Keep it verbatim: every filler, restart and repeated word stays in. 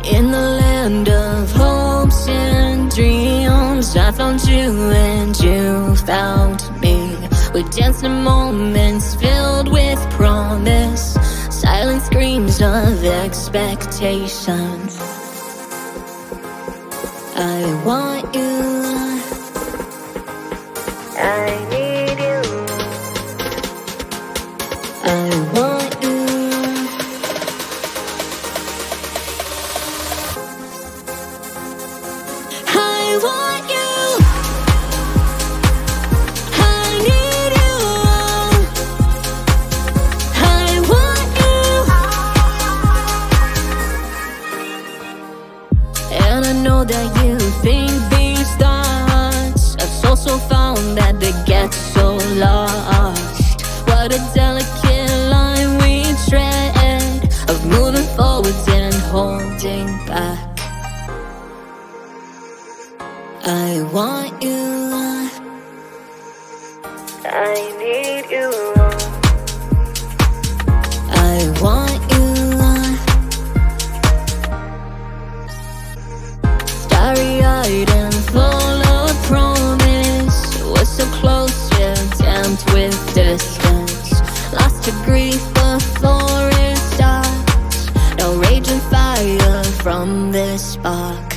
In the land of hopes and dreams, I found you and you found me. We danced in moments filled with promise, silent screams of expectation. I want you, I need you, I want you. I want you, I need you, I want you. And I know that you think these thoughts, I've also found that they get so lost. What a delicate line we tread, of moving forwards and holding back. I want you, I need you, I want you. Starry-eyed and full of promise, we're so close yet damned with distance. Lost to grief before it starts, no raging fire from this spark.